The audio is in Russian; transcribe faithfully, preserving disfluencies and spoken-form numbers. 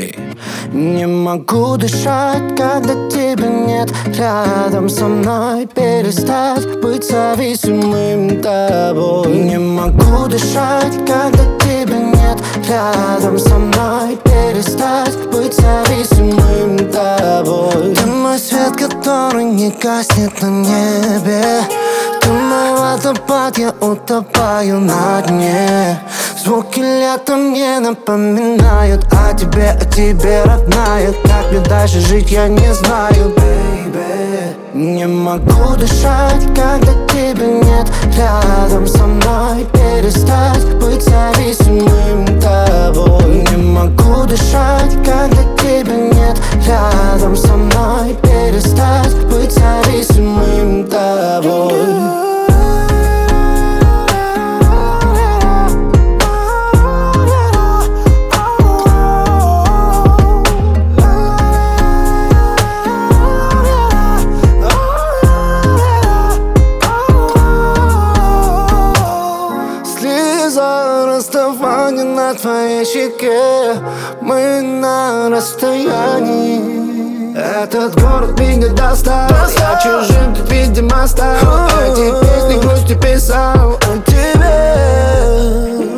тобой. Не могу дышать, когда тебя нет рядом со мной. Перестать быть зависимым тобой. Не могу дышать, когда тебя нет рядом со мной. Перестать быть зависимым тобой. Ты мой свет, который не гаснет на небе. Ты мой водопад, я утопаю на дне. Звуки лета мне напоминают о тебе, о тебе, родная. Как мне дальше жить, я не знаю, baby. Не могу дышать, когда тебя нет рядом со мной. Перестать быть зависимым тобой. Не могу дышать, когда тебя нет рядом со мной. Перестать быть зависимым тобой. Расставание на твоей щеке, мы на расстоянии. Этот город меня достал, я чужим тут, видимо, стал. Эти песни грустью писал о тебе.